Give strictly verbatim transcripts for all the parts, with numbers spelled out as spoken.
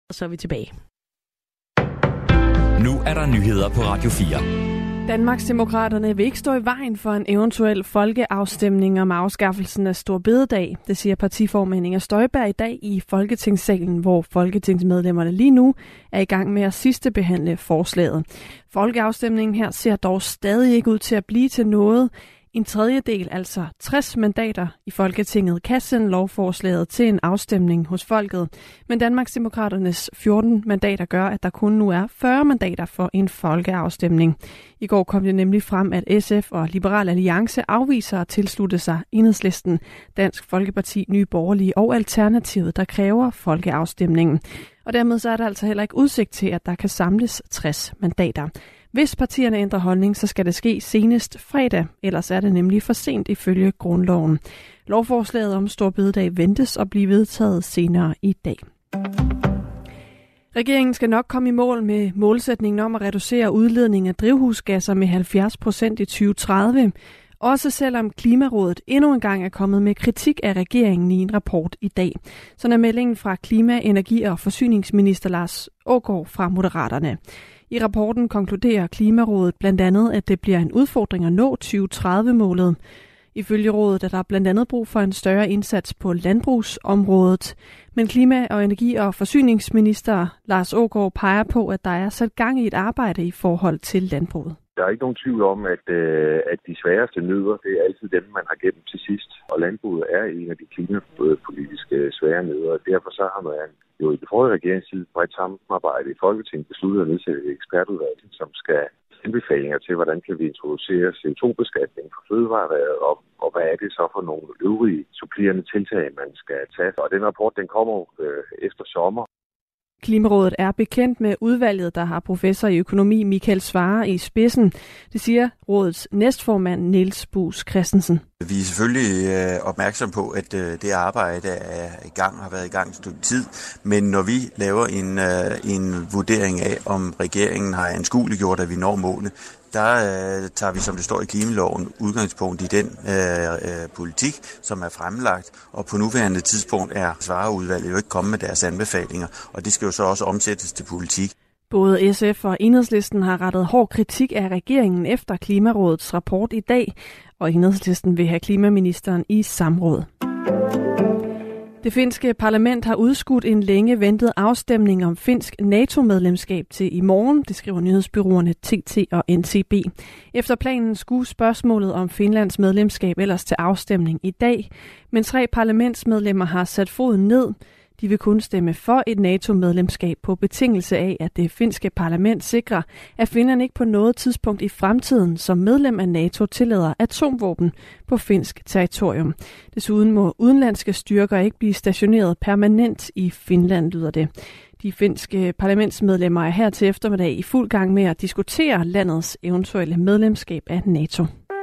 Og så er vi tilbage. Nu er der nyheder på Radio fire. Danmarksdemokraterne vil ikke stå i vejen for en eventuel folkeafstemning om afskaffelsen af Store Bededag. Det siger partiformand Inger Støjberg i dag i Folketingssalen, hvor folketingsmedlemmerne lige nu er i gang med at sidste behandle forslaget. Folkeafstemningen her ser dog stadig ikke ud til at blive til noget. En tredjedel, altså tres mandater i Folketinget, kan sende lovforslaget til en afstemning hos folket. Men Danmarksdemokraternes fjorten mandater gør, at der kun nu er fyrre mandater for en folkeafstemning. I går kom det nemlig frem, at S F og Liberal Alliance afviser at tilslutte sig Enhedslisten, Dansk Folkeparti, Nye Borgerlige og Alternativet, der kræver folkeafstemningen. Og dermed så er der altså heller ikke udsigt til, at der kan samles tres mandater. Hvis partierne ændrer holdning, så skal det ske senest fredag, ellers er det nemlig for sent ifølge grundloven. Lovforslaget om Store Bededag ventes at blive vedtaget senere i dag. Regeringen skal nok komme i mål med målsætningen om at reducere udledningen af drivhusgasser med halvfjerds procent i tyve tredive. Også selvom Klimarådet endnu en gang er kommet med kritik af regeringen i en rapport i dag. Sådan er meldingen fra Klima-, Energi- og Forsyningsminister Lars Aagaard fra Moderaterne. I rapporten konkluderer Klimarådet blandt andet, at det bliver en udfordring at nå tyve tredive-målet. Ifølge rådet er der blandt andet brug for en større indsats på landbrugsområdet. Men Klima- og Energi- og Forsyningsminister Lars Aagaard peger på, at der er sat gang i et arbejde i forhold til landbruget. Der er ikke nogen tvivl om, at, øh, at de sværeste nødder, det er altid dem, man har gemt til sidst. Og landbruget er en af de klimapolitiske svære nødder, og derfor så har man jo i det forrige regeringstid bredt samarbejde i Folketinget besluttet at nedsætte et ekspertudvalg, som skal anbefalinger til, hvordan kan vi introducere C O to beskatning for fødevareerhvervet, og, og hvad er det så for nogle øvrige supplerende tiltag, man skal tage. Og den rapport, den kommer øh, efter sommer. Klimarådet er bekendt med udvalget, der har professor i økonomi Michael Svarer i spidsen. Det siger rådets næstformand Niels Buus Christensen. Vi er selvfølgelig opmærksom på, at det arbejde er i gang, har været i gang et stykke tid. Men når vi laver en, en vurdering af, om regeringen har anskueliggjort, at vi når målet, der øh, tager vi, som det står i klimaloven, udgangspunkt i den øh, politik, som er fremlagt. Og på nuværende tidspunkt er Svarerudvalget jo ikke kommet med deres anbefalinger, og det skal jo så også omsættes til politik. Både S F og Enhedslisten har rettet hård kritik af regeringen efter Klimarådets rapport i dag, og Enhedslisten vil have klimaministeren i samråd. Det finske parlament har udskudt en længe ventet afstemning om finsk NATO-medlemskab til i morgen, det skriver nyhedsbureauerne T T og N T B. Efter planen skulle spørgsmålet om Finlands medlemskab ellers til afstemning i dag, men tre parlamentsmedlemmer har sat foden ned. De vil kun stemme for et NATO-medlemskab på betingelse af, at det finske parlament sikrer, at Finland ikke på noget tidspunkt i fremtiden som medlem af NATO tillader atomvåben på finsk territorium. Desuden må udenlandske styrker ikke blive stationeret permanent i Finland, lyder det. De finske parlamentsmedlemmer er her til eftermiddag i fuld gang med at diskutere landets eventuelle medlemskab af NATO.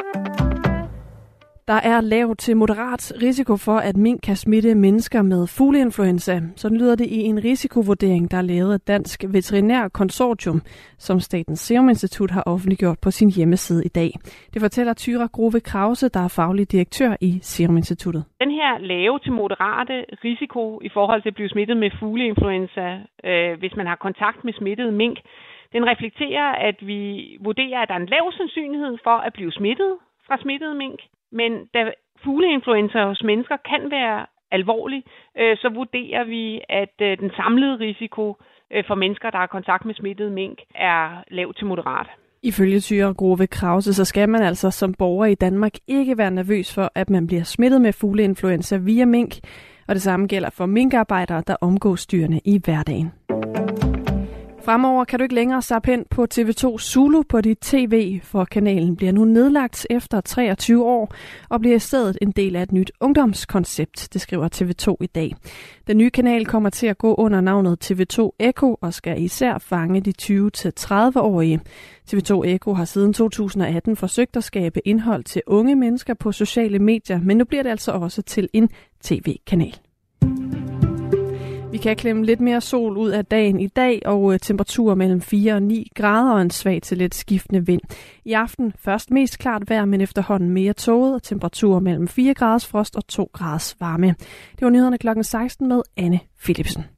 Der er lav til moderat risiko for, at mink kan smitte mennesker med fugleinfluenza. Sådan lyder det i en risikovurdering, der er lavet af Dansk Veterinær Konsortium, som Statens Serum Institut har offentliggjort på sin hjemmeside i dag. Det fortæller Thyra Grove Krause, der er faglig direktør i Serum Instituttet. Den her lave til moderate risiko i forhold til at blive smittet med fugleinfluenza, øh, hvis man har kontakt med smittede mink, den reflekterer, at vi vurderer, at der er en lav sandsynlighed for at blive smittet fra smittede mink. Men da fugleinfluenza hos mennesker kan være alvorlig, øh, så vurderer vi, at øh, den samlede risiko øh, for mennesker, der har kontakt med smittede mink, er lav til moderat. Ifølge Thyra Grove Krause, så skal man altså som borger i Danmark ikke være nervøs for, at man bliver smittet med fugleinfluenza via mink. Og det samme gælder for minkarbejdere, der omgås dyrene i hverdagen. Fremover kan du ikke længere zappe hen på T V to Zulu på dit tv, for kanalen bliver nu nedlagt efter treogtyve år og bliver i stedet en del af et nyt ungdomskoncept, det skriver T V to i dag. Den nye kanal kommer til at gå under navnet T V to Echo og skal især fange de tyve til tredive-årige. T V to Echo har siden to tusind og atten forsøgt at skabe indhold til unge mennesker på sociale medier, men nu bliver det altså også til en tv-kanal. Vi kan klemme lidt mere sol ud af dagen i dag, og temperaturer mellem fire og ni grader og en svag til lidt skiftende vind. I aften først mest klart vejr, men efterhånden mere tåget, og temperaturer mellem fire graders frost og to graders varme. Det var nyhederne klokken seksten med Anne Philipsen.